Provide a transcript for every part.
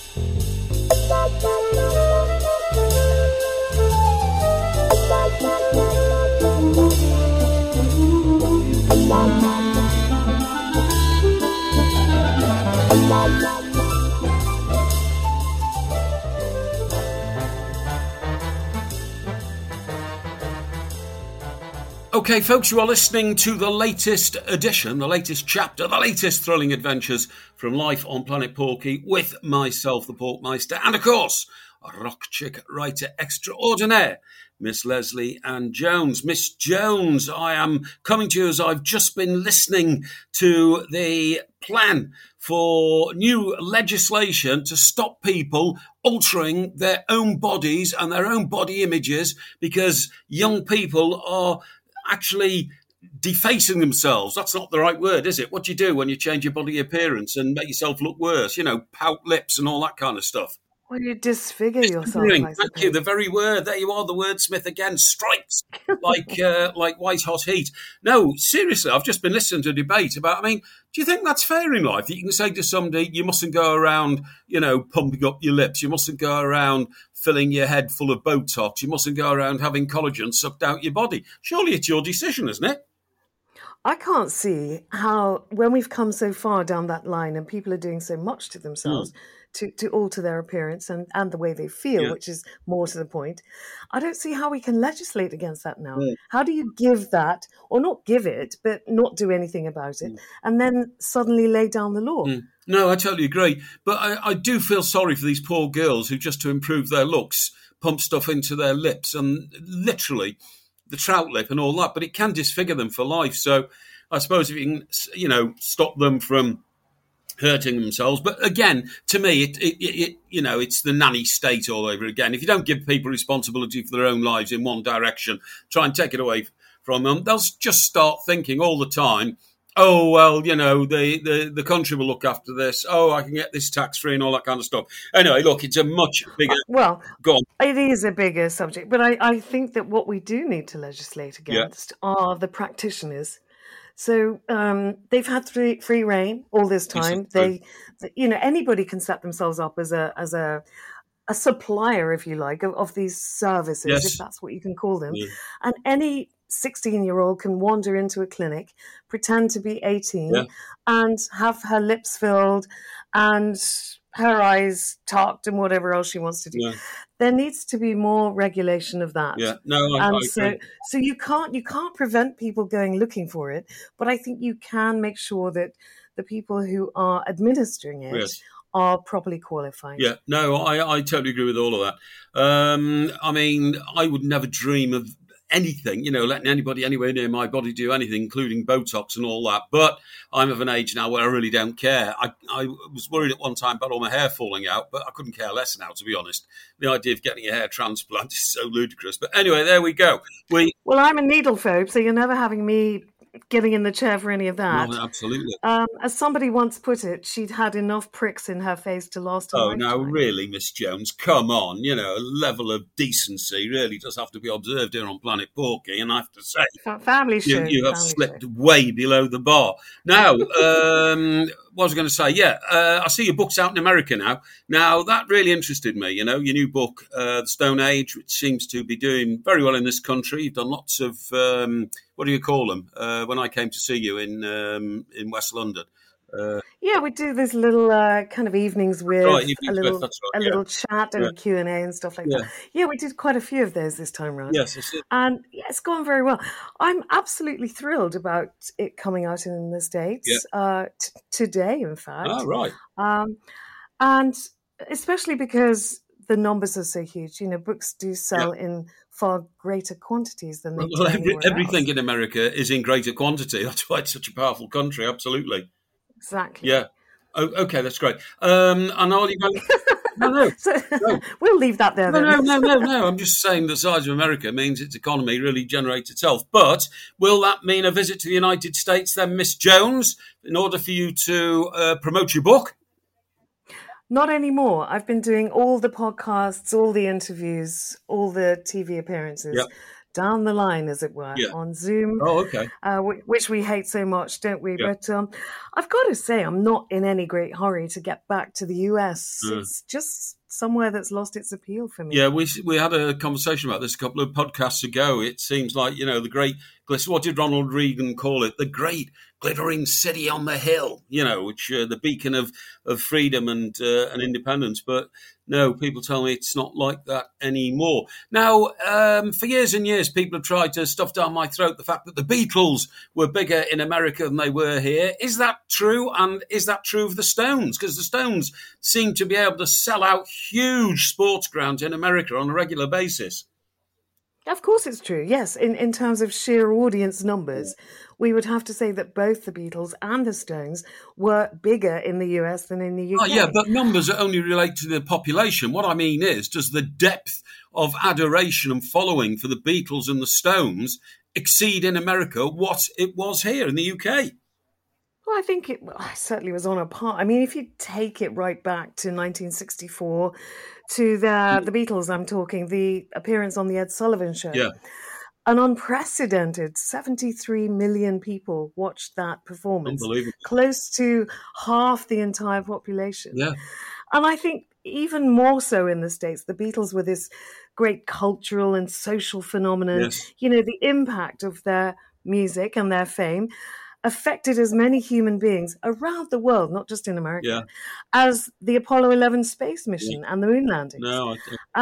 Okay, folks, you are listening to the latest edition, the latest chapter, the latest thrilling adventures from Life on Planet Porky with myself, the Porkmeister, and of course, a rock chick writer extraordinaire, Miss Leslie Ann Jones. Miss Jones, I am coming to you as I've just been listening to the plan for new legislation to stop people altering their own bodies and their own body images because young people are actually defacing themselves. That's not the right word, is it? What do you do when you change your body appearance and make yourself look worse? You know, pout lips and all that kind of stuff. Well, you disfigure yourself. Thank you. The very word. There you are, the wordsmith again. Strikes like white hot heat. No, seriously, I've just been listening to a debate about, do you think that's fair in life? That you can say to somebody, you mustn't go around, pumping up your lips. You mustn't go around filling your head full of Botox. You mustn't go around having collagen sucked out your body. Surely it's your decision, isn't it? I can't see how, when we've come so far down that line and people are doing so much to themselves to alter their appearance and the way they feel, which is more to the point, I don't see how we can legislate against that now. How do you give that, or not give it, but not do anything about it, and then suddenly lay down the law? No, I totally agree. But I do feel sorry for these poor girls who, just to improve their looks, pump stuff into their lips and literally the trout lip and all that, but it can disfigure them for life. So I suppose if you can, stop them from hurting themselves. But again, to me, it's the nanny state all over again. If you don't give people responsibility for their own lives in one direction, try and take it away from them, they'll just start thinking all the time, oh, well, the country will look after this. Oh, I can get this tax-free and all that kind of stuff. Anyway, look, it's a much bigger... Well, go on. It is a bigger subject, but I think that what we do need to legislate against are the practitioners. So they've had free reign all this time. Anybody can set themselves up as a supplier, if you like, of these services, if that's what you can call them. And any 16-year-old can wander into a clinic, pretend to be 18, and have her lips filled and her eyes tucked and whatever else she wants to do. There needs to be more regulation of that. So you can't prevent people going looking for it, but I think you can make sure that the people who are administering it are properly qualified. Yeah, no, I totally agree with all of that. I would never dream of anything, letting anybody anywhere near my body do anything, including Botox and all that. But I'm of an age now where I really don't care. I was worried at one time about all my hair falling out, but I couldn't care less now, to be honest. The idea of getting a hair transplant is so ludicrous. But anyway, there we go. Well, I'm a needle phobe, so you're never having me getting in the chair for any of that. No, absolutely. As somebody once put it, she'd had enough pricks in her face to last a lifetime. Oh, now really, Miss Jones, come on. A level of decency really does have to be observed here on Planet Porky, and I have to say, family show. You have slipped way below the bar. Now, what was I going to say? I see your book's out in America now. Now, that really interested me, your new book, The Stone Age, which seems to be doing very well in this country. You've done lots of, what do you call them, when I came to see you in West London. We do these little kind of evenings with a little chat and Q&A and stuff like that. Yeah, we did quite a few of those this time round. Yes, that's it. And it's gone very well. I'm absolutely thrilled about it coming out in the States today, in fact. Oh, right. And especially because the numbers are so huge. Books do sell in far greater quantities than they do anywhere everything else. in America is in greater quantity. That's why it's such a powerful country. Absolutely. Exactly. Yeah. Oh, okay, that's great. And all you going? No. We'll leave that there. No. I'm just saying the size of America means its economy really generates itself. But will that mean a visit to the United States then, Miss Jones, in order for you to promote your book? Not anymore. I've been doing all the podcasts, all the interviews, all the TV appearances down the line, as it were, on Zoom. Oh, okay. Which we hate so much, don't we? Yeah. But I've got to say, I'm not in any great hurry to get back to the US. It's just somewhere that's lost its appeal for me. Yeah, we had a conversation about this a couple of podcasts ago. It seems like, the great, what did Ronald Reagan call it? The great glittering city on the hill, which the beacon of freedom and independence. But no, people tell me it's not like that anymore. Now, for years and years, people have tried to stuff down my throat the fact that the Beatles were bigger in America than they were here. Is that true? And is that true of the Stones? Because the Stones seem to be able to sell out huge sports grounds in America on a regular basis. Of course it's true, yes. In terms of sheer audience numbers, we would have to say that both the Beatles and the Stones were bigger in the US than in the UK. Oh, yeah, but numbers only relate to the population. What I mean is, does the depth of adoration and following for the Beatles and the Stones exceed in America what it was here in the UK? Well, I think it certainly was on a par. I mean, if you take it right back to 1964, to the Beatles, I'm talking, the appearance on the Ed Sullivan Show. Yeah. An unprecedented 73 million people watched that performance. Unbelievable. Close to half the entire population. Yeah. And I think even more so in the States, the Beatles were this great cultural and social phenomenon. Yes. The impact of their music and their fame affected as many human beings around the world, not just in America, as the Apollo 11 space mission and the moon landings. No,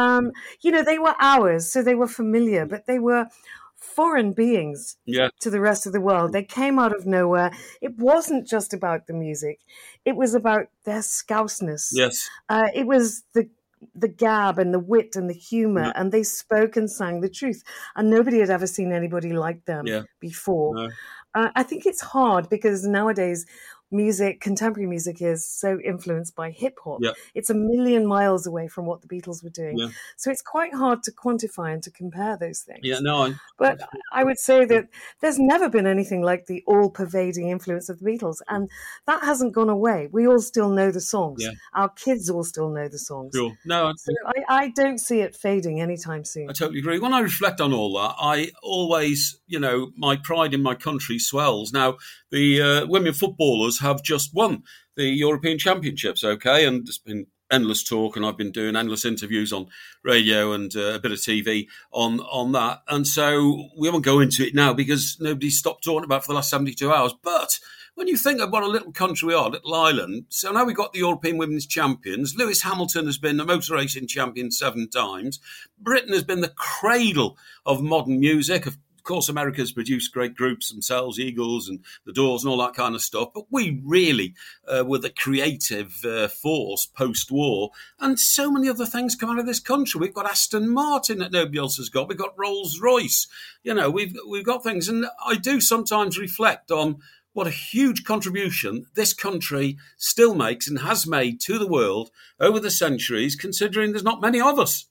they were ours, so they were familiar, but they were foreign beings to the rest of the world. They came out of nowhere. It wasn't just about the music. It was about their scousness. Yes. It was the gab and the wit and the humor, and they spoke and sang the truth. And nobody had ever seen anybody like them before. No. I think it's hard because nowadays contemporary music is so influenced by hip hop. Yeah. It's a million miles away from what the Beatles were doing. Yeah. So it's quite hard to quantify and to compare those things. Yeah, no. But I would say that there's never been anything like the all-pervading influence of the Beatles, and that hasn't gone away. We all still know the songs. Yeah. Our kids all still know the songs. Sure. No, so I don't see it fading anytime soon. I totally agree. When I reflect on all that, I always, my pride in my country swells. Now, the women footballers have just won the European Championships, okay? And there's been endless talk, and I've been doing endless interviews on radio and a bit of TV on that. And so we won't go into it now because nobody's stopped talking about it for the last 72 hours. But when you think of what a little country we are, little island, so now we've got the European Women's Champions. Lewis Hamilton has been the motor racing champion 7 times. Britain has been the cradle of modern music. Of course, America's produced great groups themselves, Eagles and the Doors and all that kind of stuff. But we really were the creative force post-war. And so many other things come out of this country. We've got Aston Martin that nobody else has got. We've got Rolls-Royce. We've got things. And I do sometimes reflect on what a huge contribution this country still makes and has made to the world over the centuries, considering there's not many of us.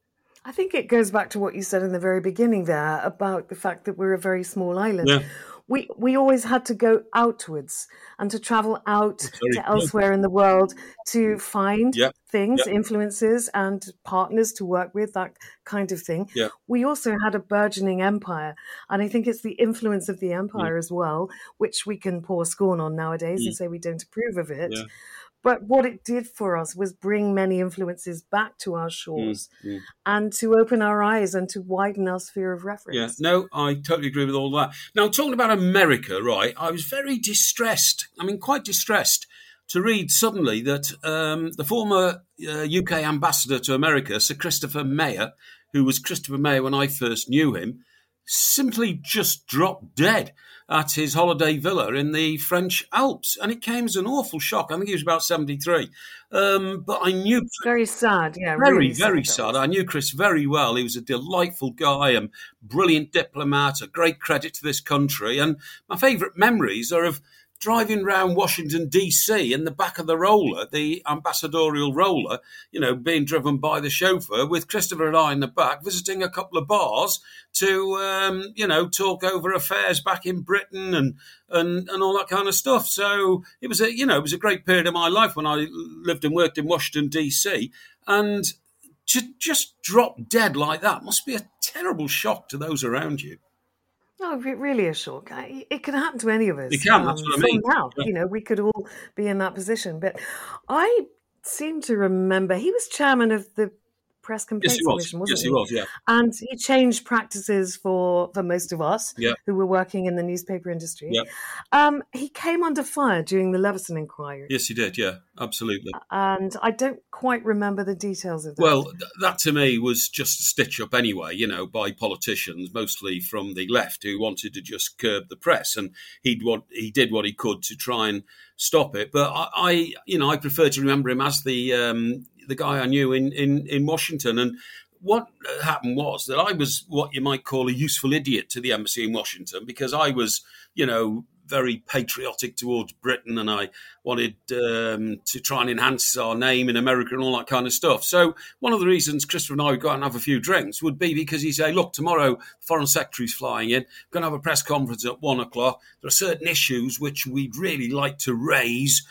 I think it goes back to what you said in the very beginning there about the fact that we're a very small island. Yeah. We always had to go outwards and to travel out to elsewhere in the world to find things, influences and partners to work with, that kind of thing. Yeah. We also had a burgeoning empire. And I think it's the influence of the empire as well, which we can pour scorn on nowadays and say we don't approve of it. Yeah. But what it did for us was bring many influences back to our shores and to open our eyes and to widen our sphere of reference. Yeah, no, I totally agree with all that. Now, talking about America, right, I was very distressed, quite distressed to read suddenly that the former UK ambassador to America, Sir Christopher Mayer, who was Christopher Mayer when I first knew him, simply just dropped dead at his holiday villa in the French Alps. And it came as an awful shock. I think he was about 73. But I knew... Very sad, yeah. Very, really very sad. I knew Chris very well. He was a delightful guy and brilliant diplomat, a great credit to this country. And my favourite memories are of driving around Washington, D.C. in the back of the roller, the ambassadorial roller, being driven by the chauffeur with Christopher and I in the back, visiting a couple of bars to, talk over affairs back in Britain and all that kind of stuff. So it was a great period of my life when I lived and worked in Washington, D.C. And to just drop dead like that must be a terrible shock to those around you. Oh, it really is shock. It can happen to any of us. It can, that's what I mean. Now, we could all be in that position. But I seem to remember he was chairman of the Press Complaints Commission, wasn't he? Yes, he was, yeah. And he changed practices for most of us who were working in the newspaper industry. Yeah. He came under fire during the Leveson inquiry. Yes, he did, yeah, absolutely. And I don't quite remember the details of that. Well, that to me was just a stitch-up anyway, by politicians, mostly from the left, who wanted to just curb the press. And he did what he could to try and stop it. But I prefer to remember him as the guy I knew in Washington. And what happened was that I was what you might call a useful idiot to the embassy in Washington, because I was, very patriotic towards Britain, and I wanted to try and enhance our name in America and all that kind of stuff. So one of the reasons Christopher and I would go out and have a few drinks would be because he'd say, look, tomorrow the Foreign Secretary's flying in, we're going to have a press conference at 1:00. There are certain issues which we'd really like to raise,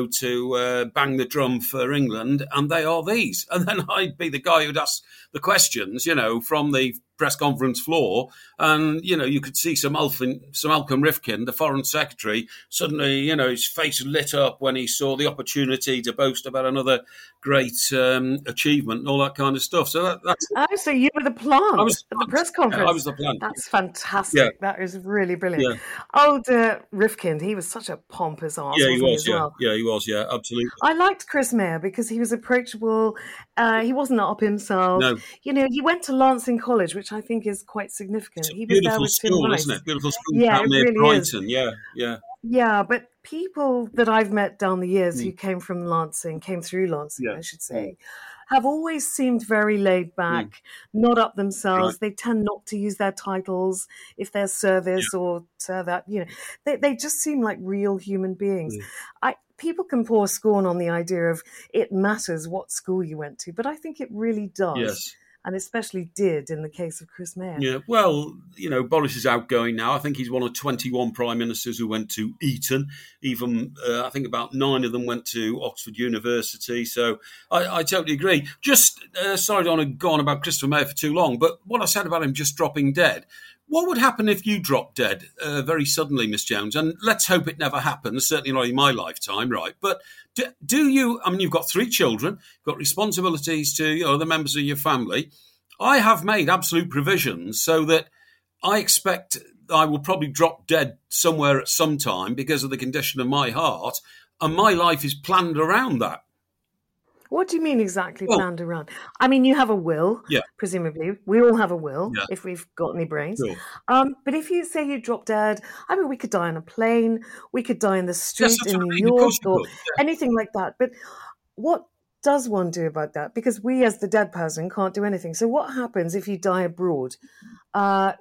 to bang the drum for England, and they are these. And then I'd be the guy who'd ask the questions, from the press conference floor, and you could see Sir Malcolm Rifkin, the Foreign Secretary, suddenly his face lit up when he saw the opportunity to boast about another great achievement and all that kind of stuff. So that's so you were the plant at the press conference. I was the plant. That's fantastic. Yeah. That is really brilliant. Yeah. Old Rifkin, he was such a pompous arse. Yeah, he was. He, well? Yeah, he was. Yeah, absolutely. I liked Chris Mayer because he was approachable. He wasn't up himself. No. He went to Lancing College, which I think is quite significant. It's a he was beautiful there with school, Tim isn't it? Beautiful school. Yeah, it near really Brighton. is. Yeah. Yeah, but people that I've met down the years who came through Lancing, I should say, have always seemed very laid back, not up themselves. Right. They tend not to use their titles if they're service or that. They just seem like real human beings. People can pour scorn on the idea of it matters what school you went to, but I think it really does. Yes. And especially did in the case of Chris Mayer. Yeah, well, Boris is outgoing now. I think he's one of 21 prime ministers who went to Eton. Even, I think about 9 of them went to Oxford University. So I totally agree. Just, sorry, I don't want to go on about Christopher Mayer for too long, but what I said about him just dropping dead, what would happen if you dropped dead very suddenly, Miss Jones? And let's hope it never happens, certainly not in my lifetime, right? But do you, you've got 3 children, you've got responsibilities to the members of your family. I have made absolute provisions so that I expect I will probably drop dead somewhere at some time because of the condition of my heart, and my life is planned around that. What do you mean exactly planned around? You have a will, presumably. We all have a will, if we've got any brains. Sure. But if you say you drop dead, we could die on a plane, we could die in the street in New York, or anything like that. But what does one do about that? Because we, as the dead person, can't do anything. So what happens if you die abroad? I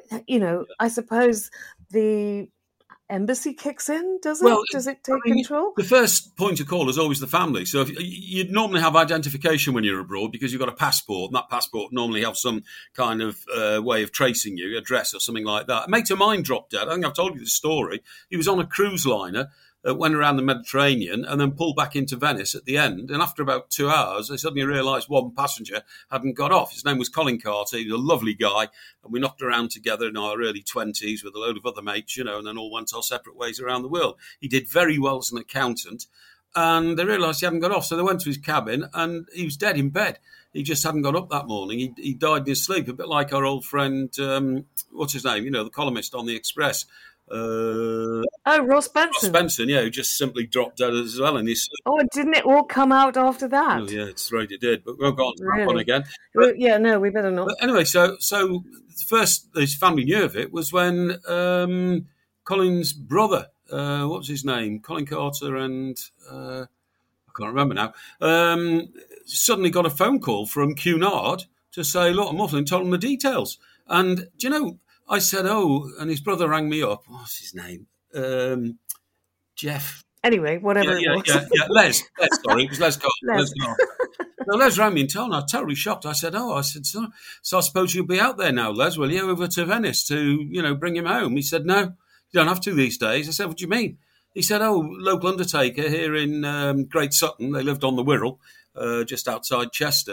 suppose the embassy kicks in, does it? Well, does it take control? The first point of call is always the family. So if you'd normally have identification when you're abroad because you've got a passport, and that passport normally has some kind of way of tracing you, address or something like that. A mate of mine dropped dead. I think I've told you the story. He was on a cruise liner, went around the Mediterranean and then pulled back into Venice at the end. And after about 2 hours, they suddenly realised one passenger hadn't got off. His name was Colin Carter. He was a lovely guy. And we knocked around together in our early 20s with a load of other mates, and then all went our separate ways around the world. He did very well as an accountant. And they realised he hadn't got off. So they went to his cabin and he was dead in bed. He just hadn't got up that morning. He died in his sleep, a bit like our old friend, what's his name? The columnist on the Express. Ross Benson. Ross Benson, who just simply dropped dead as well in his sleep. Oh, didn't it all come out after that? Oh, yeah, it's right, it did. But we'll go on to that one again. We better not. But anyway, so first his family knew of it was when Colin's brother, what was his name? Colin Carter and I can't remember now. Suddenly got a phone call from Cunard to say, look, I'm off, and told him the details. And do you know, I said, and his brother rang me up. What's his name? Jeff. Anyway, whatever it was. Les, sorry. It was Les Carter. Les rang me and told me. I was totally shocked. I said, so I suppose you'll be out there now, Les, will you, over to Venice to, bring him home? He said, no, you don't have to these days. I said, what do you mean? He said, local undertaker here in Great Sutton. They lived on the Wirral, just outside Chester.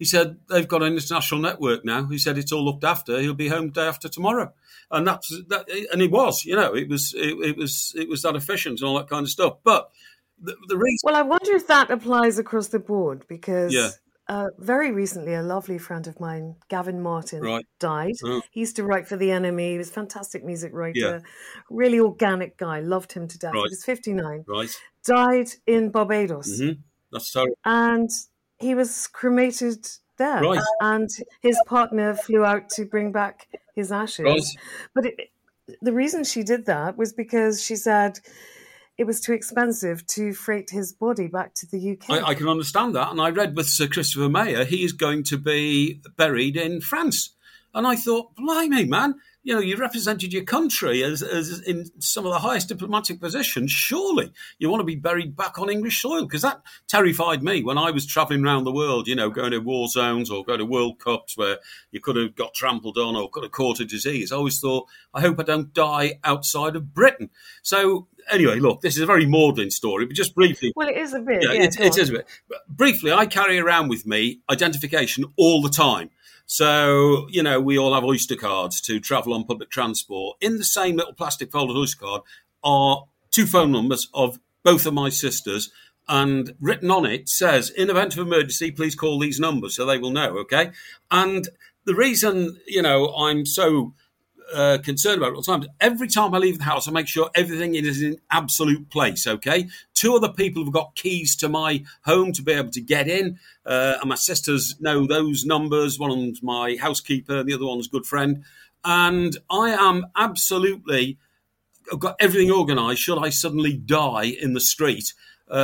He said, they've got an international network now. He said, it's all looked after. He'll be home day after tomorrow. And that, and it was, it was that efficient and all that kind of stuff. But the reason... Well, I wonder if that applies across the board, because very recently a lovely friend of mine, Gavin Martin, died. Oh. He used to write for the NME. He was a fantastic music writer, really organic guy. Loved him to death. He was 59. Died in Barbados. Mm-hmm. That's terrible. And he was cremated there. And his partner flew out to bring back his ashes. But the reason she did that was because she said it was too expensive to freight his body back to the UK. I can understand that. And I read with Sir Christopher Mayer, he is going to be buried in France. And I thought, blimey, man, you represented your country as in some of the highest diplomatic positions. Surely you want to be buried back on English soil, because that terrified me when I was travelling around the world, going to war zones or go to World Cups where you could have got trampled on or could have caught a disease. I always thought, I hope I don't die outside of Britain. So anyway, look, this is a very maudlin story, but just briefly. Well, it is a bit. It is a bit. But briefly, I carry around with me identification all the time. So, we all have Oyster cards to travel on public transport. In the same little plastic folded Oyster card are 2 phone numbers of both of my sisters. And written on it says, in event of emergency, please call these numbers so they will know, okay? And the reason, I'm so concerned about it all the time, every time I leave the house, I make sure everything is in absolute place, okay? 2 other people have got keys to my home to be able to get in, and my sisters know those numbers. One of them's my housekeeper, the other one's a good friend, and I am absolutely, I've got everything organised should I suddenly die in the street.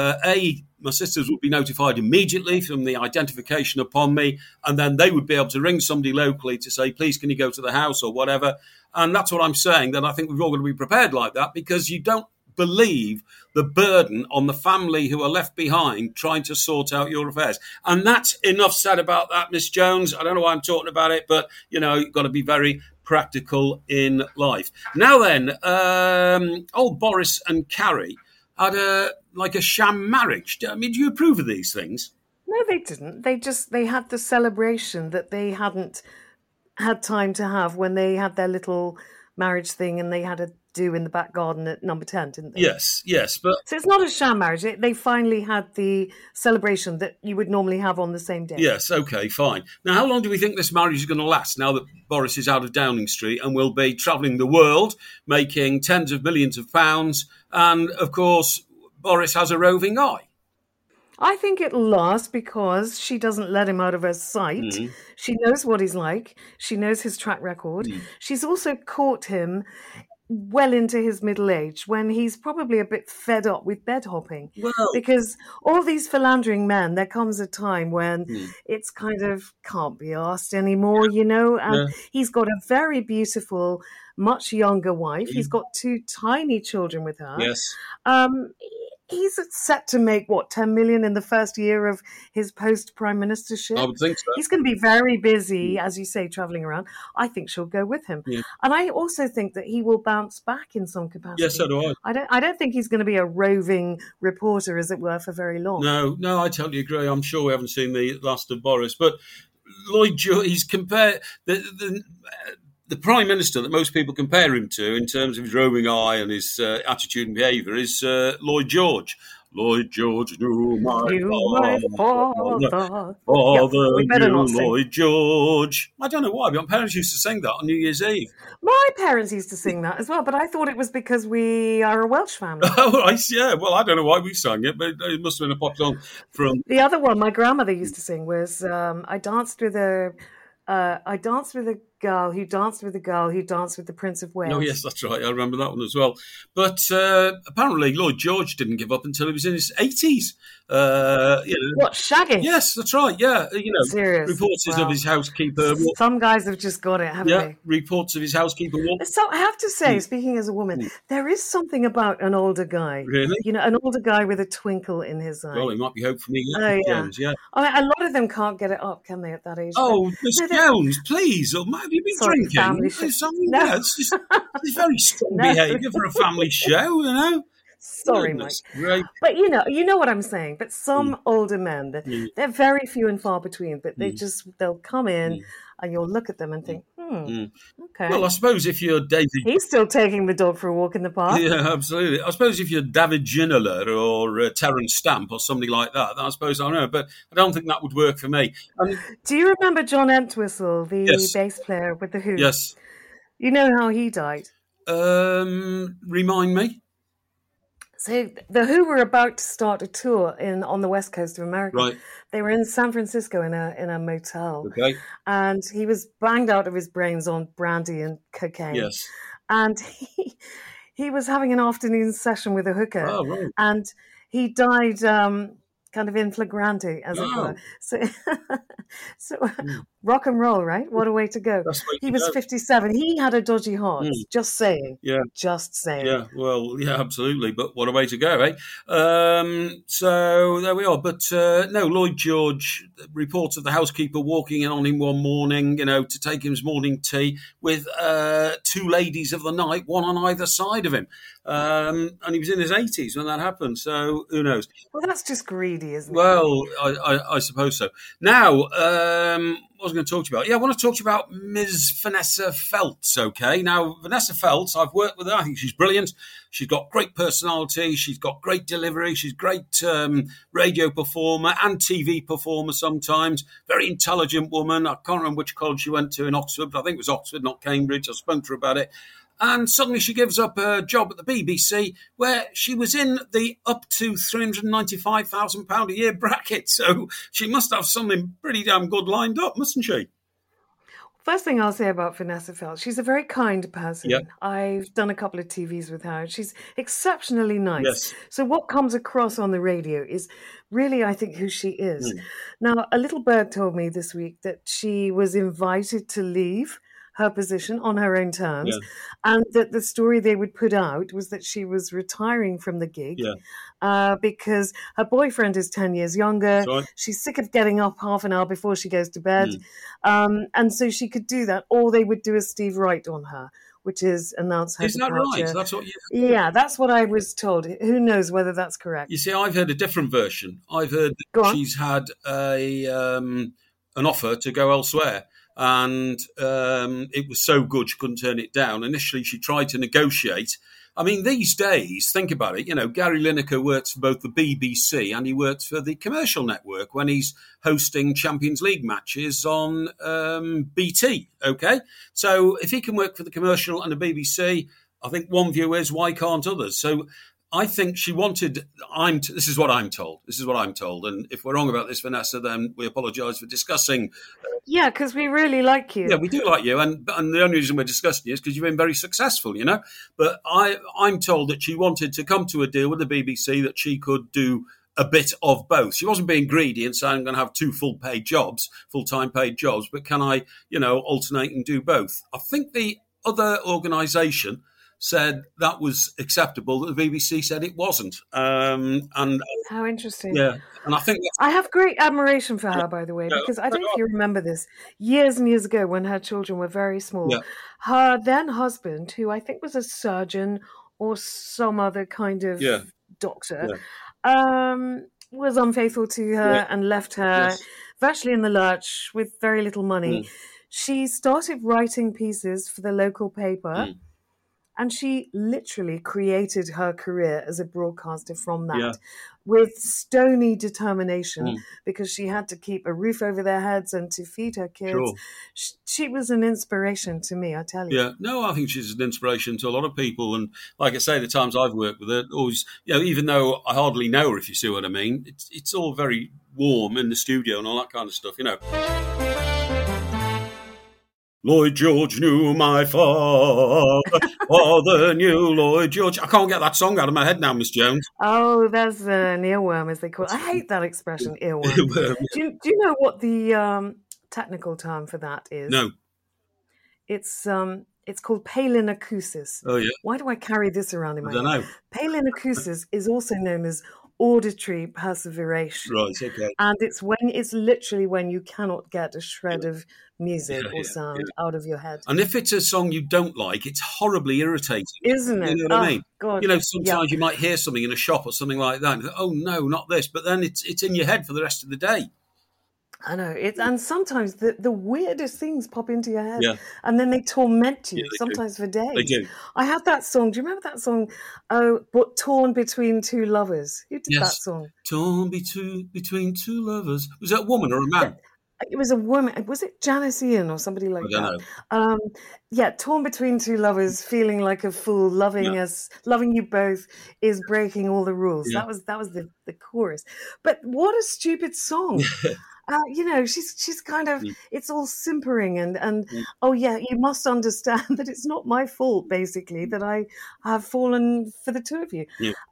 My sisters would be notified immediately from the identification upon me, and then they would be able to ring somebody locally to say, please, can you go to the house or whatever. And that's what I'm saying, that I think we've all got to be prepared like that, because you don't believe the burden on the family who are left behind trying to sort out your affairs. And that's enough said about that, Miss Jones. I don't know why I'm talking about it, but, you've got to be very practical in life. Now then, old Boris and Carrie had a sham marriage. I mean, do you approve of these things? No, they didn't. They had the celebration that they hadn't had time to have when they had their little marriage thing, and they had a do in the back garden at number 10, didn't they? Yes. But so it's not a sham marriage. They finally had the celebration that you would normally have on the same day. Yes, okay, fine. Now, how long do we think this marriage is going to last now that Boris is out of Downing Street and will be travelling the world, making tens of millions of pounds, and, of course, Boris has a roving eye? I think it'll last because she doesn't let him out of her sight. Mm. She knows what he's like. She knows his track record. Mm. She's also caught him well into his middle age when he's probably a bit fed up with bed hopping. Well, because all these philandering men, there comes a time when it's kind of can't be asked anymore, and he's got a very beautiful, much younger wife. He's got 2 tiny children with her. Yes. He's set to make, 10 million in the first year of his post-prime ministership? I would think so. He's going to be very busy, as you say, travelling around. I think she'll go with him. Yeah. And I also think that he will bounce back in some capacity. Yes, so do I. I don't think he's going to be a roving reporter, as it were, for very long. No, I totally agree. I'm sure we haven't seen the last of Boris. But Lloyd George, he's compared... The Prime Minister that most people compare him to in terms of his roving eye and his attitude and behaviour is Lloyd George. Lloyd George knew my father. Lloyd George. I don't know why, but my parents used to sing that on New Year's Eve. My parents used to sing that as well, but I thought it was because we are a Welsh family. Oh, right, yeah. Well, I don't know why we sang it, but it must have been a pop song from... The other one my grandmother used to sing was I danced with a girl who danced with a girl who danced with the Prince of Wales. Oh, yes, that's right. I remember that one as well. But apparently Lloyd George didn't give up until he was in his 80s. What, shagging? Yes, that's right, yeah. Serious? Reports of his housekeeper. Some guys have just got it, haven't they? Reports of his housekeeper. So I have to say, speaking as a woman, there is something about an older guy. Really? An older guy with a twinkle in his eye. Well, it might be hope for me. Jones, yeah. I mean, a lot of them can't get it up, can they, at that age? Oh, Miss Jones, please. Have you been drinking? No. It's very strong behaviour for a family show, Sorry, Mike. Great. But you know what I'm saying. But some older men, they're very few and far between. But they'll come in, and you'll look at them and think, okay. Well, I suppose if you're David, he's still taking the dog for a walk in the park. Yeah, absolutely. I suppose if you're David Ginola or Terence Stamp or somebody like that, then I suppose I don't know. But I don't think that would work for me. Do you remember John Entwistle, the bass player with the Who? Yes. You know how he died? Remind me. So the Who were about to start a tour on the west coast of America. Right. They were in San Francisco in a motel. Okay. And he was banged out of his brains on brandy and cocaine. Yes. And he was having an afternoon session with a hooker. Oh, right. And he died kind of in flagrante, as it were. So rock and roll, right? What a way to go. He was 57. He had a dodgy heart. Just saying. Yeah. Just saying. Yeah, well, yeah, absolutely. But what a way to go, eh? So there we are. But no, Lloyd George reports of the housekeeper walking in on him one morning, to take him his morning tea with two ladies of the night, one on either side of him. And he was in his 80s when that happened. So who knows? Well, that's just greedy, isn't it? Well, I suppose so. Now, what was I going to talk to you about? Yeah, I want to talk to you about Ms. Vanessa Feltz, okay? Now, Vanessa Feltz, I've worked with her. I think she's brilliant. She's got great personality. She's got great delivery. She's a great radio performer and TV performer sometimes. Very intelligent woman. I can't remember which college she went to in Oxford, but I think it was Oxford, not Cambridge. I spoke to her about it. And suddenly she gives up her job at the BBC, where she was in the up to £395,000 a year bracket. So she must have something pretty damn good lined up, mustn't she? First thing I'll say about Vanessa Feltz, she's a very kind person. Yep. I've done a couple of TVs with her. She's exceptionally nice. Yes. So what comes across on the radio is really, I think, who she is. Now, a little bird told me this week that she was invited to leave her position on her own terms, and that the story they would put out was that she was retiring from the gig because her boyfriend is 10 years younger. Right. She's sick of getting up half an hour before she goes to bed. And so she could do that, or they would do a Steve Wright on her, which is announce her Isn't that departure. right? That's what you... Yeah, that's what I was told. Who knows whether that's correct? You see, I've heard a different version. I've heard that she's had an offer to go elsewhere. And it was so good she couldn't turn it down. Initially, she tried to negotiate. I mean, these days, think about it. Gary Lineker works for both the BBC and he works for the commercial network when he's hosting Champions League matches on BT, okay? So if he can work for the commercial and the BBC, I think one view is, why can't others? So I think she wanted, this is what I'm told. And if we're wrong about this, Vanessa, then we apologise for discussing. Yeah, because we really like you. Yeah, we do like you. And the only reason we're discussing you is because you've been very successful, But I'm told that she wanted to come to a deal with the BBC that she could do a bit of both. She wasn't being greedy and saying I'm going to have two full-time paid jobs, but can I, alternate and do both? I think the other organisation said that was acceptable, that the BBC said it wasn't. And how interesting. Yeah, and I think I have great admiration for her, by the way, because I don't know if you remember this. Years and years ago, when her children were very small, her then husband, who I think was a surgeon or some other kind of doctor, was unfaithful to her and left her virtually in the lurch with very little money. She started writing pieces for the local paper. And she literally created her career as a broadcaster from that with stony determination because she had to keep a roof over their heads and to feed her kids. Sure. She was an inspiration to me, I tell you. Yeah, no, I think she's an inspiration to a lot of people. And like I say, the times I've worked with her, always, even though I hardly know her, if you see what I mean, it's all very warm in the studio and all that kind of stuff, Lloyd George knew my father, father knew Lloyd George. I can't get that song out of my head now, Miss Jones. Oh, that's an earworm, as they call it. I hate that expression, earworm. Do you know what the technical term for that is? No. It's called palinacosis. Oh, yeah. Why do I carry this around in my head? I don't know. Palinacosis is also known as auditory perseveration. Right, okay. And it's literally when you cannot get a shred of music or sound out of your head. And if it's a song you don't like, it's horribly irritating. Isn't it? You know what I mean? God. You know, sometimes you might hear something in a shop or something like that, and you think, oh no, not this. But then it's in your head for the rest of the day. I know. And sometimes the weirdest things pop into your head, and then they torment you, sometimes for days. They do. I had that song. Do you remember that song? Oh, but Torn Between Two Lovers. Who did that song? Torn between two lovers. Was that a woman or a man? It was a woman. Was it Janice Ian or somebody like that? I don't know. Torn between two lovers, feeling like a fool, loving you both is breaking all the rules. That was the chorus. But what a stupid song. You know, she's kind of, it's all simpering and oh yeah, you must understand that it's not my fault, basically, that I have fallen for the two of you.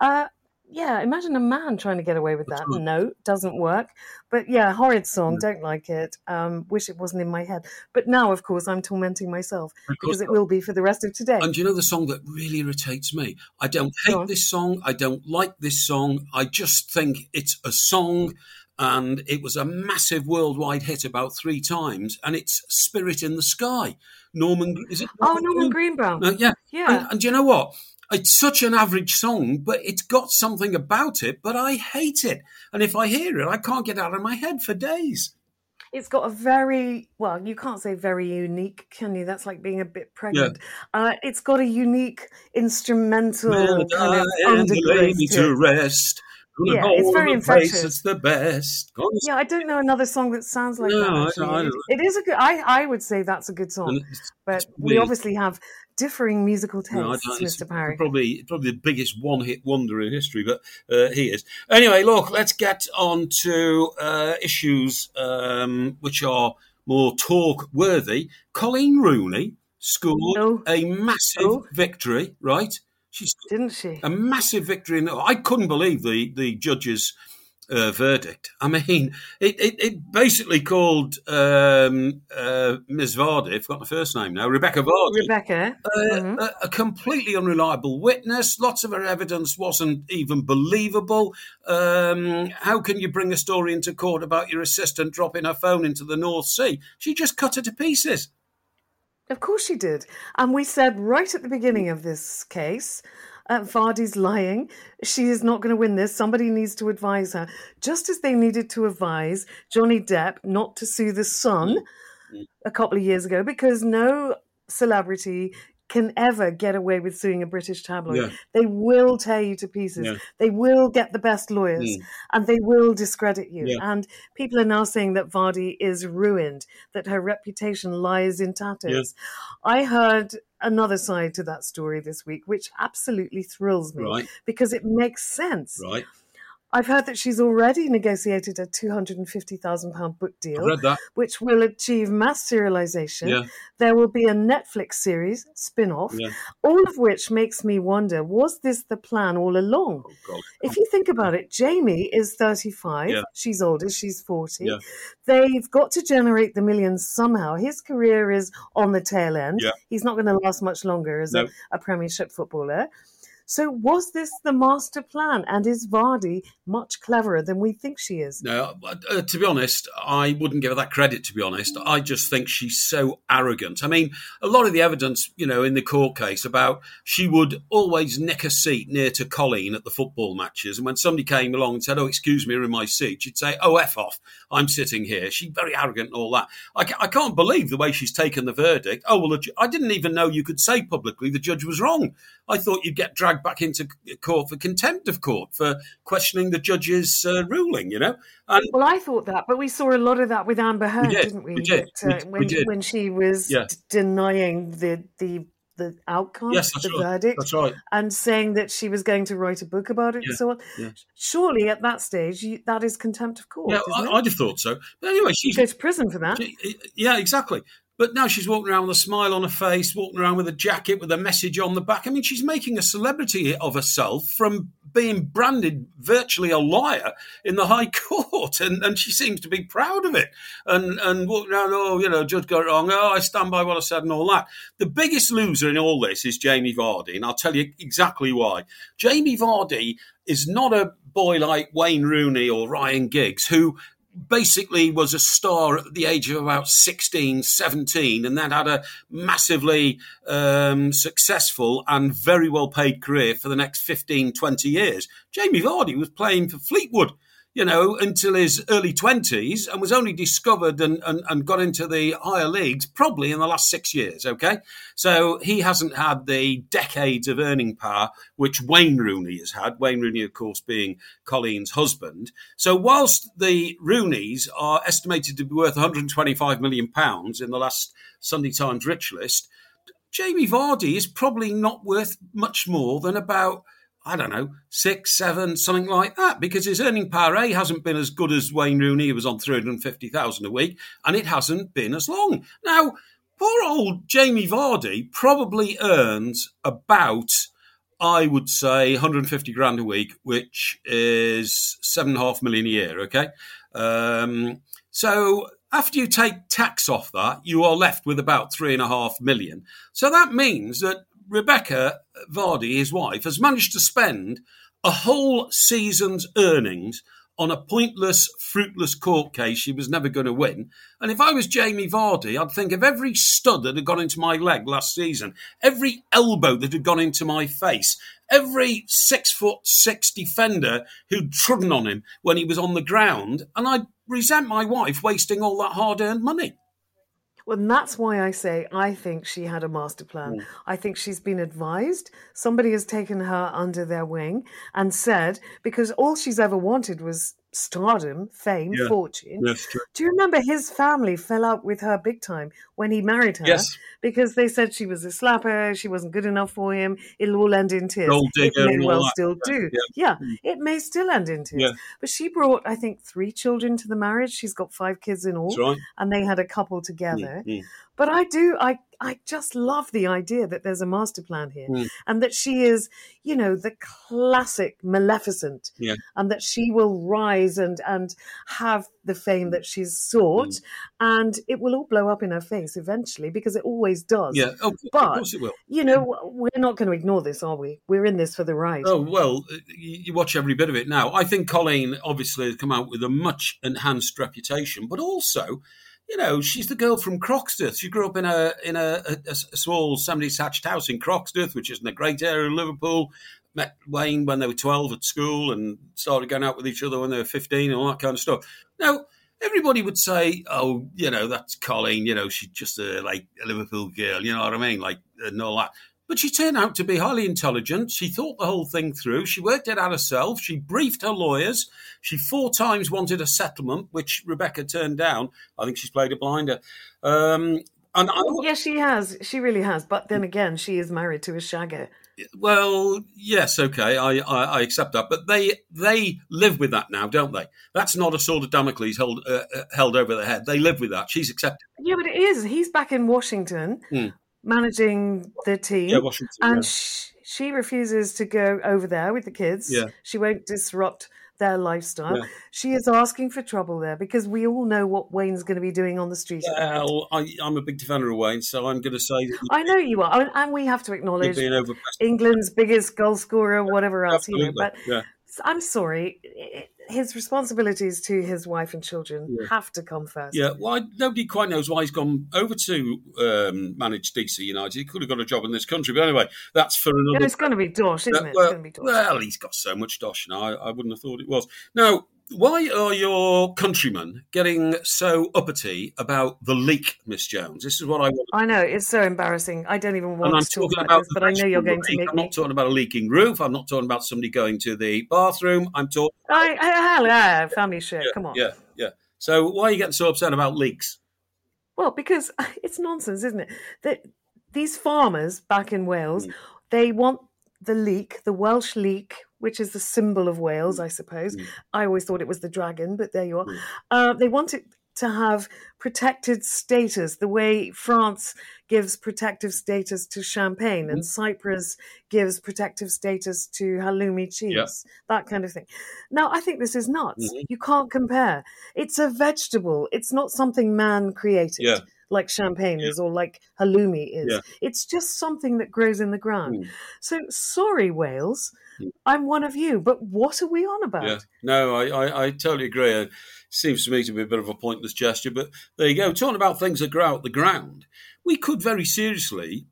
Imagine a man trying to get away with that. No, doesn't work. But yeah, horrid song, don't like it. Wish it wasn't in my head. But now, of course, I'm tormenting myself because it will be for the rest of today. And do you know the song that really irritates me? I don't hate this song. I don't like this song. I just think it's a song. And it was a massive worldwide hit about 3 times, and it's Spirit in the Sky. Norman Greenbaum. Yeah. And do you know what? It's such an average song, but it's got something about it, but I hate it. And if I hear it, I can't get it out of my head for days. It's got a very, well, you can't say very unique, can you? That's like being a bit pregnant. It's got a unique instrumental kind of undergrace to rest. It's very infectious. It's the best. I don't know another song that sounds like that. Actually. It is a good. I would say that's a good song, but we obviously have differing musical tastes, Mr. Parry. Probably the biggest one-hit wonder in history, but he is. Anyway, look, let's get on to issues which are more talk-worthy. Colleen Rooney scored a massive victory, right? Didn't she? A massive victory. I couldn't believe the judge's verdict. I mean, it basically called Ms. Vardy, I've forgotten the first name now, Rebecca Vardy. Rebecca. A completely unreliable witness. Lots of her evidence wasn't even believable. How can you bring a story into court about your assistant dropping her phone into the North Sea? She just cut her to pieces. Of course she did. And we said right at the beginning of this case, Vardy's lying. She is not going to win this. Somebody needs to advise her. Just as they needed to advise Johnny Depp not to sue The Sun a couple of years ago, because no celebrity can ever get away with suing a British tabloid. Yeah. They will tear you to pieces. Yeah. They will get the best lawyers and they will discredit you. Yeah. And people are now saying that Vardy is ruined, that her reputation lies in tatters. Yeah. I heard another side to that story this week, which absolutely thrills me because it makes sense. Right. I've heard that she's already negotiated a £250,000 book deal, which will achieve mass serialization. Yeah. There will be a Netflix series, spin-off, all of which makes me wonder, was this the plan all along? Oh, God. If you think about it, Jamie is 35. She's older. She's 40. Yeah. They've got to generate the millions somehow. His career is on the tail end. Yeah. He's not going to last much longer as a Premiership footballer. So was this the master plan? And is Vardy much cleverer than we think she is? No, to be honest, I wouldn't give her that credit, to be honest. I just think she's so arrogant. I mean, a lot of the evidence, you know, in the court case about she would always nick a seat near to Colleen at the football matches. And when somebody came along and said, oh, excuse me, you're in my seat, she'd say, oh, F off, I'm sitting here. She's very arrogant and all that. I can't believe the way she's taken the verdict. Oh, well, I didn't even know you could say publicly the judge was wrong. I thought you'd get dragged back into court for contempt of court for questioning the judge's ruling, you know. And well, I thought that, but we saw a lot of that with Amber Heard, didn't we? We did. When she was denying the outcome, the verdict, that's right, and saying that she was going to write a book about it and so on. Yeah. Surely at that stage, that is contempt of court. Yeah, I'd have thought so. But anyway, she's go to prison for that. Yeah, exactly. But now she's walking around with a smile on her face, walking around with a jacket with a message on the back. I mean, she's making a celebrity of herself from being branded virtually a liar in the High Court, and she seems to be proud of it. And walking around, judge got it wrong. Oh, I stand by what I said and all that. The biggest loser in all this is Jamie Vardy, and I'll tell you exactly why. Jamie Vardy is not a boy like Wayne Rooney or Ryan Giggs, who basically was a star at the age of about 16, 17, and then had a massively successful and very well-paid career for the next 15, 20 years. Jamie Vardy was playing for Fleetwood, until his early 20s, and was only discovered and got into the higher leagues probably in the last 6 years, okay? So he hasn't had the decades of earning power which Wayne Rooney has had, Wayne Rooney, of course, being Colleen's husband. So whilst the Rooneys are estimated to be worth £125 million in the last Sunday Times Rich List, Jamie Vardy is probably not worth much more than about, I don't know, 6, 7, something like that, because his earning power, A, hasn't been as good as Wayne Rooney, who was on 350,000 a week, and it hasn't been as long. Now, poor old Jamie Vardy probably earns about, I would say, 150 grand a week, which is 7.5 million a year, okay? So after you take tax off that, you are left with about 3.5 million. So that means that Rebecca Vardy, his wife, has managed to spend a whole season's earnings on a pointless, fruitless court case she was never going to win. And if I was Jamie Vardy, I'd think of every stud that had gone into my leg last season, every elbow that had gone into my face, every 6'6" defender who'd trodden on him when he was on the ground, and I'd resent my wife wasting all that hard-earned money. Well, and that's why I say I think she had a master plan. I think she's been advised. Somebody has taken her under their wing and said, because all she's ever wanted was stardom, fame, fortune. Yes, true. Do you remember his family fell out with her big time when he married her? Yes. Because they said she was a slapper, she wasn't good enough for him. It'll all end in tears. Gold digger It may and all well that. still do. Yeah, it may still end in tears. Yeah. But she brought, I think, 3 children to the marriage. She's got 5 kids in all. That's right. And they had a couple together. But I just love the idea that there's a master plan here and that she is, the classic Maleficent and that she will rise and have the fame that she's sought and it will all blow up in her face eventually because it always does. Yeah, of course it will. We're not going to ignore this, are we? We're in this for the ride. Oh, well, you watch every bit of it now. I think Colleen obviously has come out with a much enhanced reputation, but also, she's the girl from Croxteth. She grew up in a small semi-detached house in Croxteth, which isn't a great area of Liverpool. Met Wayne when they were 12 at school and started going out with each other when they were 15 and all that kind of stuff. Now, everybody would say, oh, that's Colleen, she's just a Liverpool girl, you know what I mean? And all that. But she turned out to be highly intelligent. She thought the whole thing through. She worked it out herself. She briefed her lawyers. She 4 times wanted a settlement, which Rebecca turned down. I think she's played a blinder. Yes, she has. She really has. But then again, she is married to a shagger. Well, yes, okay, I accept that. But they live with that now, don't they? That's not a sword of Damocles held over their head. They live with that. She's accepted. Yeah, but it is. He's back in Washington. Managing the team. Yeah, Washington. And she refuses to go over there with the kids. Yeah. She won't disrupt their lifestyle. Yeah. She is asking for trouble there because we all know what Wayne's going to be doing on the street. Well, I'm a big defender of Wayne, so I'm going to say that I know you are. And we have to acknowledge England's biggest goal scorer, whatever else. But I'm sorry. His responsibilities to his wife and children have to come first. Yeah, well, nobody quite knows why he's gone over to manage DC United. He could have got a job in this country, but anyway, that's for another. Yeah, it's going to be dosh, isn't it? Well, it's going to be dosh. Well, he's got so much dosh now. I wouldn't have thought it was. Now, why are your countrymen getting so uppity about the leak, Miss Jones? This is what I want. I know, it's so embarrassing. I don't even want to talk about this, but I know you're going to make I'm not talking about a leaking roof. I'm not talking about somebody going to the bathroom. I'm talking... family shit, come on. Yeah. So why are you getting so upset about leaks? Well, because it's nonsense, isn't it? These farmers back in Wales, they want the leek, the Welsh leek, which is the symbol of Wales, I suppose. I always thought it was the dragon, but there you are. They want it to have protected status, the way France gives protective status to champagne and Cyprus gives protective status to halloumi cheese, that kind of thing. Now, I think this is nuts. You can't compare. It's a vegetable. It's not something man created. Like champagne is or like halloumi is. It's just something that grows in the ground. So sorry, Wales, I'm one of you, but what are we on about? No, I totally agree. It seems to me to be a bit of a pointless gesture, but there you go. Talking about things that grow out the ground, we could very seriously,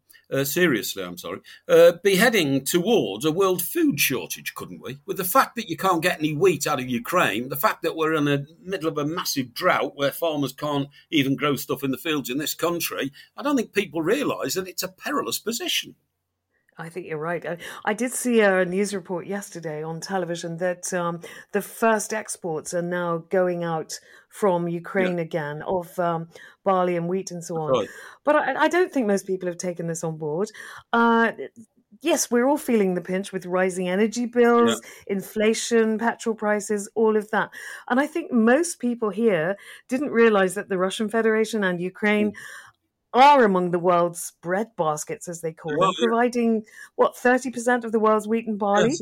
be heading towards a world food shortage, couldn't we? With the fact that you can't get any wheat out of Ukraine, the fact that we're in the middle of a massive drought where farmers can't even grow stuff in the fields in this country, I don't think people realise that it's a perilous position. I think you're right. I did see a news report yesterday on television that the first exports are now going out from Ukraine again of barley and wheat and so on. Right. But I don't think most people have taken this on board. Yes, we're all feeling the pinch with rising energy bills, inflation, petrol prices, all of that. And I think most people here didn't realize that the Russian Federation and Ukraine are among the world's bread baskets, as they call them, providing, 30% of the world's wheat and barley.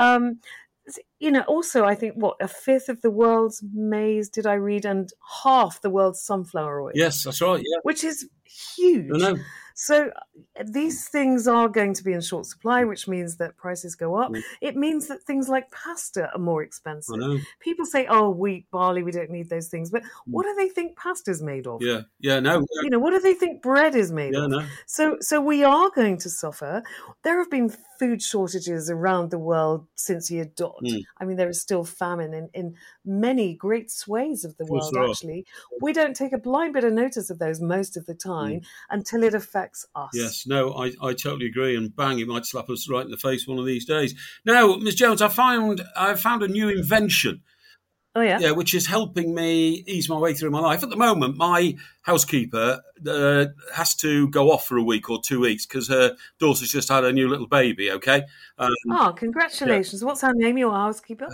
Also, I think, a fifth of the world's maize, did I read, and half the world's sunflower oil. Yes, that's right, Which is huge. I know. So these things are going to be in short supply, which means that prices go up. It means that things like pasta are more expensive. People say, wheat, barley, we don't need those things. But what do they think pasta's made of? No. What do they think bread is made of? No. So we are going to suffer. There have been food shortages around the world since year dot. I mean, there is still famine in many great swathes of the world, actually. We don't take a blind bit of notice of those most of the time until it affects us. Yes, no, I totally agree. And bang, it might slap us right in the face one of these days. Now, Ms. Jones, I've found a new invention. Oh, yeah? Yeah, which is helping me ease my way through my life. At the moment, my housekeeper has to go off for a week or 2 weeks because her daughter's just had a new little baby, okay? Congratulations. Yeah. What's her name, your housekeeper?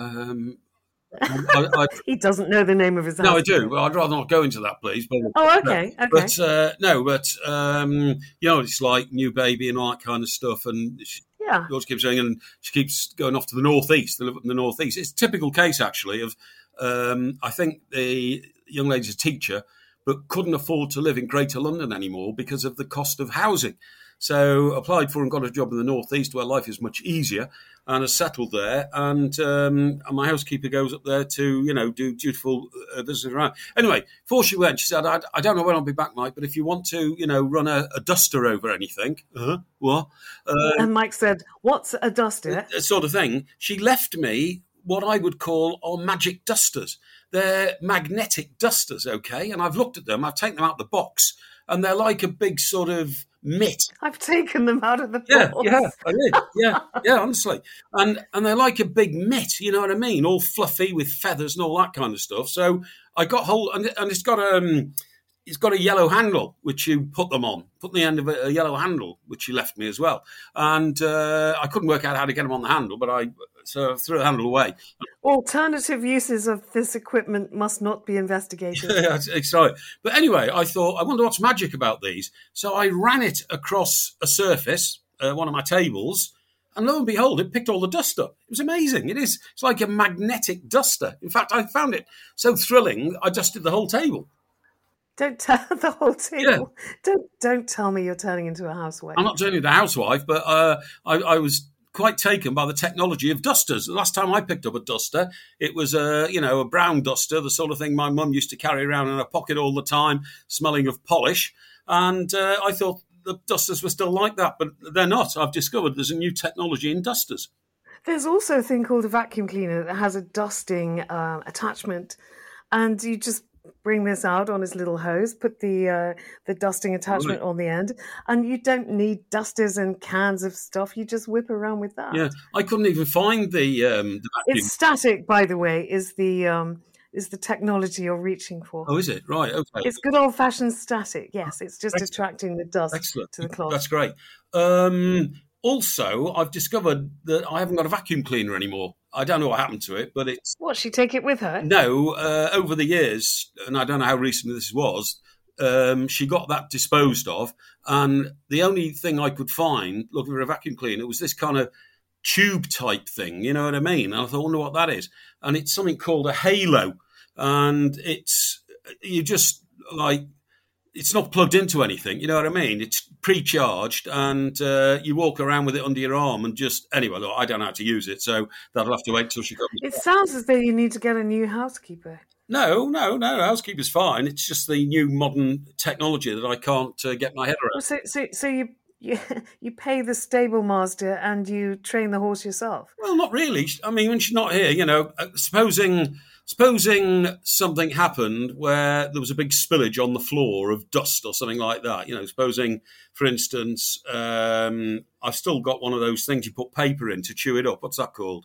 He doesn't know the name of his housekeeper. No, I do. Well, I'd rather not go into that, please. But, okay. But it's like new baby and all that kind of stuff. And George keeps saying, and she keeps going off to the northeast. They live up in the northeast. It's a typical case, actually, of I think the young lady's a teacher, but couldn't afford to live in Greater London anymore because of the cost of housing. So applied for and got a job in the northeast where life is much easier and has settled there. And my housekeeper goes up there to, do dutiful visits around. Anyway, before she went, she said, I don't know when I'll be back, Mike, but if you want to, run a duster over anything. What? And Mike said, what's a duster? Sort of thing. She left me what I would call our magic dusters. They're magnetic dusters, okay? And I've looked at them. I've taken them out of the box. And they're like a big sort of mitt. I've taken them out of the box. Yeah, I did. Yeah, honestly. And they're like a big mitt, you know what I mean? All fluffy with feathers and all that kind of stuff. So I got hold, and it's got a yellow handle, which you put them on. Put the end of a yellow handle, which you left me as well. And I couldn't work out how to get them on the handle, but I threw the handle away. Alternative uses of this equipment must not be investigated. Sorry. But anyway, I thought, I wonder what's magic about these. So I ran it across a surface, one of my tables, and lo and behold, it picked all the dust up. It was amazing. It's like a magnetic duster. In fact, I found it so thrilling, I dusted the whole table. Don't tell the whole table. Yeah. Don't tell me you're turning into a housewife. I'm not turning into a housewife, but I was quite taken by the technology of dusters. The last time I picked up a duster, it was a brown duster, the sort of thing my mum used to carry around in her pocket all the time, smelling of polish. And I thought the dusters were still like that, but they're not. I've discovered there's a new technology in dusters. There's also a thing called a vacuum cleaner that has a dusting attachment, and you just bring this out on his little hose, put the dusting attachment on the end, and you don't need dusters and cans of stuff. You just whip around with that. Yeah, I couldn't even find the vacuum. It's static, by the way, is the technology you're reaching for. Oh, is it? Right, okay. It's good old-fashioned static, yes. It's just attracting the dust to the cloth. That's great. Also, I've discovered that I haven't got a vacuum cleaner anymore. I don't know what happened to it, but it's... What, she take it with her? No, over the years, and I don't know how recently this was, she got that disposed of, and the only thing I could find looking for a vacuum cleaner was this kind of tube type thing, you know what I mean? And I thought, I wonder what that is. And it's something called a Halo, and you just like... It's not plugged into anything, you know what I mean? It's pre-charged, and you walk around with it under your arm and just... Anyway, look, I don't know how to use it, so that'll have to wait till she comes. It sounds as though you need to get a new housekeeper. No, housekeeper's fine. It's just the new modern technology that I can't get my head around. So you pay the stable master and you train the horse yourself? Well, not really. I mean, when she's not here, you know, supposing something happened where there was a big spillage on the floor of dust or something like that, you know, supposing, for instance, I've still got one of those things you put paper in to chew it up. What's that called?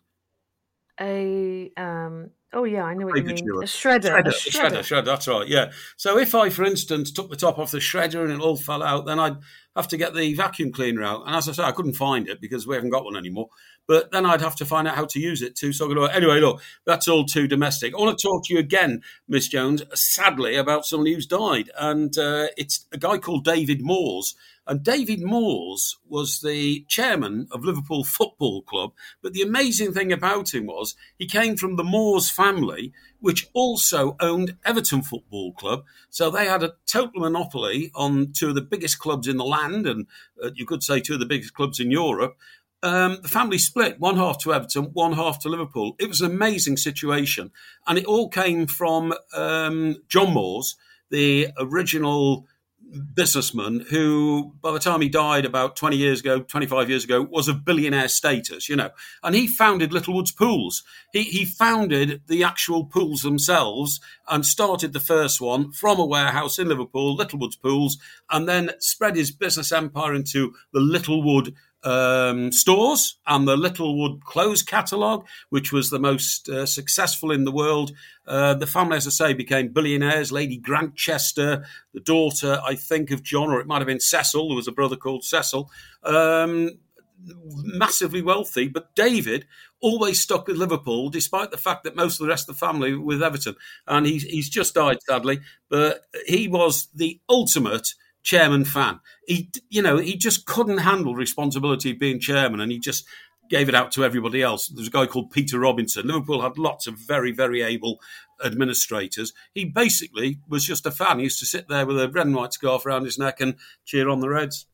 Oh, yeah, I know what you mean. Chewer. A shredder. That's right, yeah. So if I, for instance, took the top off the shredder and it all fell out, then I'd have to get the vacuum cleaner out. And as I say, I couldn't find it because we haven't got one anymore. But then I'd have to find out how to use it too. So anyway, look, that's all too domestic. I want to talk to you again, Miss Jones, sadly, about somebody who's died. And it's a guy called David Moores. And David Moores was the chairman of Liverpool Football Club. But the amazing thing about him was he came from the Moores family, which also owned Everton Football Club. So they had a total monopoly on two of the biggest clubs in the land, and you could say two of the biggest clubs in Europe. The family split, one half to Everton, one half to Liverpool. It was an amazing situation. And it all came from John Moores, the original businessman who, by the time he died about 25 years ago, was of billionaire status, you know. And he founded Littlewoods Pools. He founded the actual pools themselves and started the first one from a warehouse in Liverpool, Littlewoods Pools, and then spread his business empire into the Littlewood stores and the Littlewood clothes catalogue, which was the most successful in the world. The family, as I say, became billionaires. Lady Grantchester, the daughter, I think, of John, or it might have been Cecil. There was a brother called Cecil. Massively wealthy, but David always stuck with Liverpool, despite the fact that most of the rest of the family were with Everton. And he's just died, sadly, but he was the ultimate chairman fan. He just couldn't handle responsibility of being chairman, and he just gave it out to everybody else. There's a guy called Peter Robinson. Liverpool had lots of very, very able administrators. He basically was just a fan. He used to sit there with a red and white scarf around his neck and cheer on the Reds.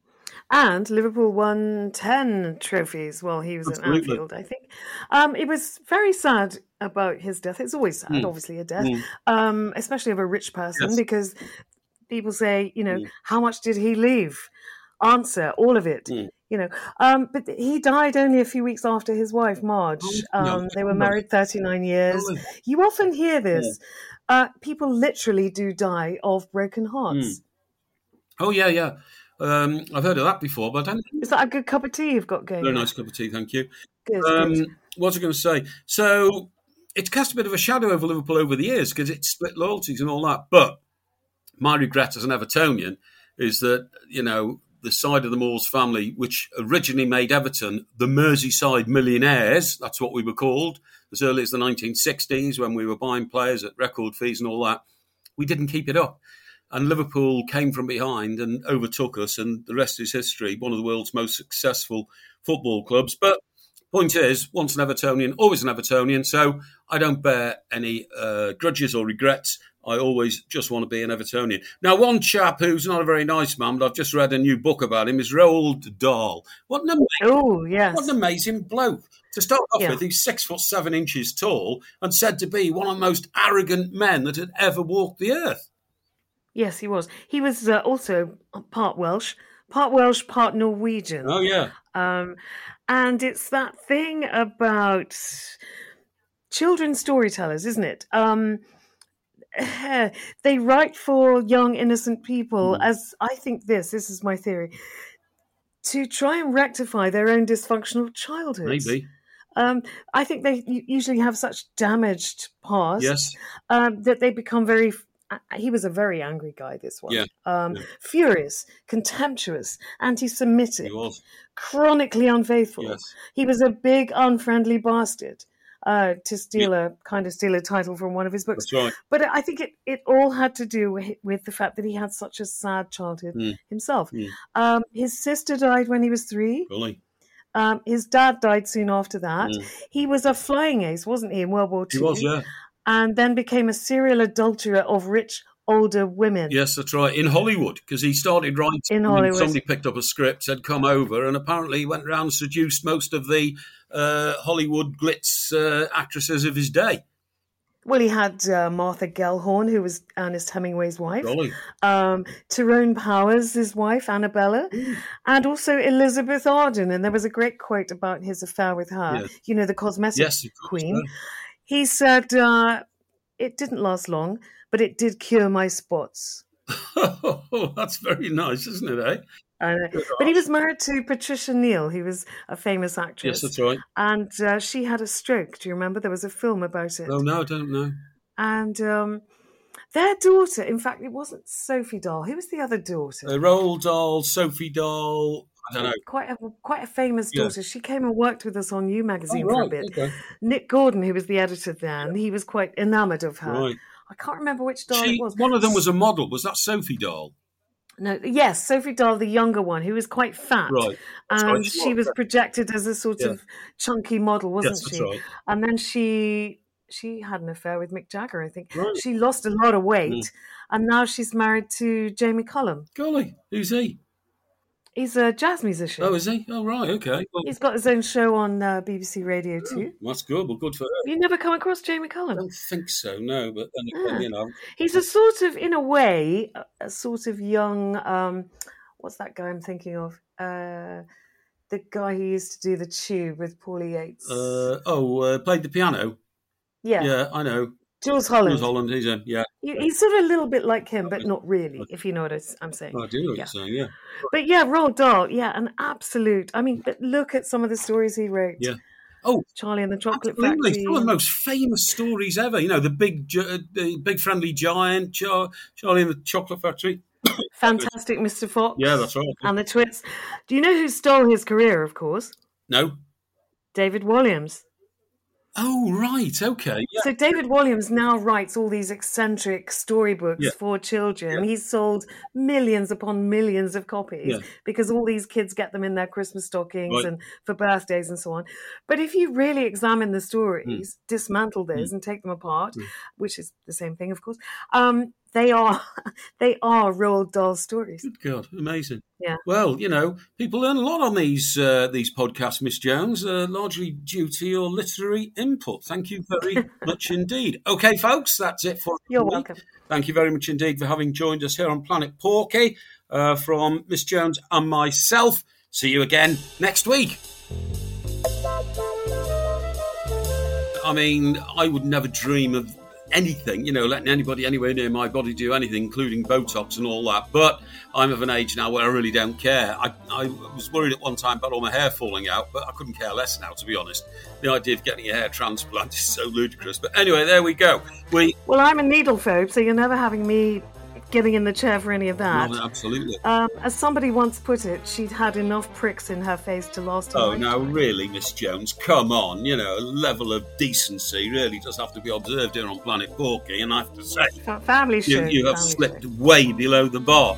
And Liverpool won 10 trophies while he was at Anfield, I think. It was very sad about his death. It's always sad, obviously, a death, especially of a rich person, because people say, how much did he leave? Answer, all of it, But he died only a few weeks after his wife, Marge. They were married 39 years. You often hear this. People literally do die of broken hearts. Oh, yeah. I've heard of that before, but I don't... Is that a good cup of tea you've got going? Very nice cup of tea, thank you. Good. What was I going to say? So it's cast a bit of a shadow over Liverpool over the years because it's split loyalties and all that. But my regret as an Evertonian is that, the side of the Moores family, which originally made Everton the Merseyside Millionaires, that's what we were called, as early as the 1960s when we were buying players at record fees and all that, we didn't keep it up. And Liverpool came from behind and overtook us, and the rest is history, one of the world's most successful football clubs. But point is, once an Evertonian, always an Evertonian, so I don't bear any grudges or regrets. I always just want to be an Evertonian. Now, one chap who's not a very nice man, but I've just read a new book about him, is Roald Dahl. What an amazing bloke. To start off with, he's 6'7" tall and said to be one of the most arrogant men that had ever walked the earth. Yes, he was. He was also part Welsh, part Norwegian. Oh, yeah. And it's that thing about children's storytellers, isn't it? They write for young, innocent people, as I think this is my theory, to try and rectify their own dysfunctional childhoods. Maybe. I think they usually have such damaged past yes. That they become very he was a very angry guy, this one. Yeah. Furious, contemptuous, anti-Semitic, He was. chronically unfaithful. Yes. He was a big, unfriendly bastard. To steal a title from one of his books. That's right. But I think it all had to do with the fact that he had such a sad childhood himself. His sister died when he was 3. Really? His dad died soon after that. He was a flying ace, wasn't he, in World War II? He was, yeah. And then became a serial adulterer of rich older women. Yes, that's right. In Hollywood, because he started writing. In Hollywood. Somebody picked up a script, had come over, and apparently he went around and seduced most of the Hollywood glitz actresses of his day. Well, he had Martha Gellhorn, who was Ernest Hemingway's wife. Golly. Tyrone Powers, his wife, Annabella. And also Elizabeth Arden. And there was a great quote about his affair with her. Yes. You know, the cosmetic queen. So. He said, it didn't last long, but it did cure my spots. Oh, that's very nice, isn't it, eh? But he was married to Patricia Neal, who was a famous actress. Yes, that's right. And she had a stroke. Do you remember? There was a film about it. Oh, no, I don't know. And their daughter, in fact, it wasn't Sophie Dahl. Who was the other daughter? Roald Dahl, Sophie Dahl, I don't know. Quite a famous daughter. She came and worked with us on You Magazine for a bit. Okay. Nick Gordon, who was the editor then, he was quite enamoured of her. Right. I can't remember which Dahl it was. One of them was a model. Was that Sophie Dahl? No, yes, Sophie Dahl, the younger one, who was quite fat. Right. And she was projected as a sort of chunky model, wasn't she? That's right. And then she had an affair with Mick Jagger, I think. Right. She lost a lot of weight, and now she's married to Jamie Cullum. Golly, who's he? He's a jazz musician. Oh, is he? Oh, right, okay. Well, he's got his own show on BBC Radio too. That's good. Well, good for her. You never come across Jamie Cullum? I don't think so, no. But then, you know. He's a sort of, in a way, a sort of young, what's that guy I'm thinking of? The guy who used to do The Tube with Paulie Yates. Played the piano? Yeah. Yeah, I know. Jules Holland. Jules Holland, he's in, yeah. He's sort of a little bit like him, but not really, if you know what I'm saying. I do know what you're saying, yeah. But yeah, Roald Dahl, an absolute. I mean, but look at some of the stories he wrote. Yeah. Oh, Charlie and the Chocolate absolutely. Factory. Some of the most famous stories ever. You know, the big friendly giant, Charlie and the Chocolate Factory. Fantastic Mr. Fox. Yeah, that's right. And the Twits. Do you know who stole his career, of course? No. David Walliams. Oh, right, okay. Yeah. So David Walliams now writes all these eccentric storybooks for children. He's sold millions upon millions of copies because all these kids get them in their Christmas stockings and for birthdays and so on. But if you really examine the stories, dismantle those and take them apart, which is the same thing, of course, they are Roald Dahl stories. Good God, amazing. Yeah. Well, you know, people learn a lot on these podcasts, Miss Jones, largely due to your literary input. Thank you very much indeed. Okay, folks, that's it for You're welcome. Thank you very much indeed for having joined us here on Planet Porky from Miss Jones and myself. See you again next week. I mean, I would never dream of anything, you know, letting anybody anywhere near my body do anything, including Botox and all that. But I'm of an age now where I really don't care. I was worried at one time about all my hair falling out, but I couldn't care less now, to be honest. The idea of getting a hair transplant is so ludicrous. But anyway, there we go. Well, I'm a needle phobe, so you're never having me getting in the chair for any of that. No, absolutely. As somebody once put it, she'd had enough pricks in her face to last her lifetime. Now really, Miss Jones, come on. You know, a level of decency really does have to be observed here on Planet Porky, and I have to say, family show. You have slipped way below the bar.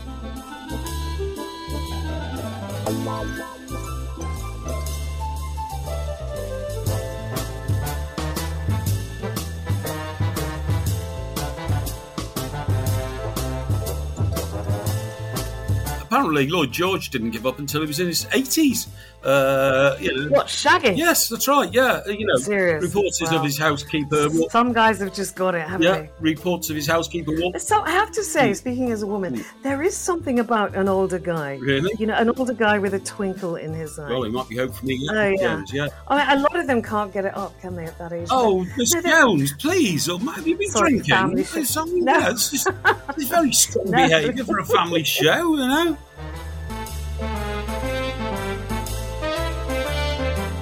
Apparently, Lloyd George didn't give up until he was in his 80s. What, Shaggy? Yes, that's right. Yeah, you know, serious? Reports of his housekeeper. Some guys have just got it, haven't they? Reports of his housekeeper. So I have to say, speaking as a woman, there is something about an older guy. Really? You know, an older guy with a twinkle in his eye. Well, he might be hope for me. Jones, I mean, a lot of them can't get it up, can they, at that age? Oh, Miss Jones, please. Or have you been drinking? It's just it's very strong behaviour for a family show, you know?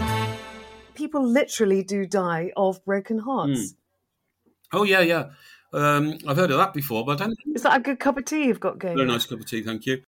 People literally do die of broken hearts. Oh, yeah. I've heard of that before, but I don't. Is that a good cup of tea you've got going? Very nice cup of tea, thank you.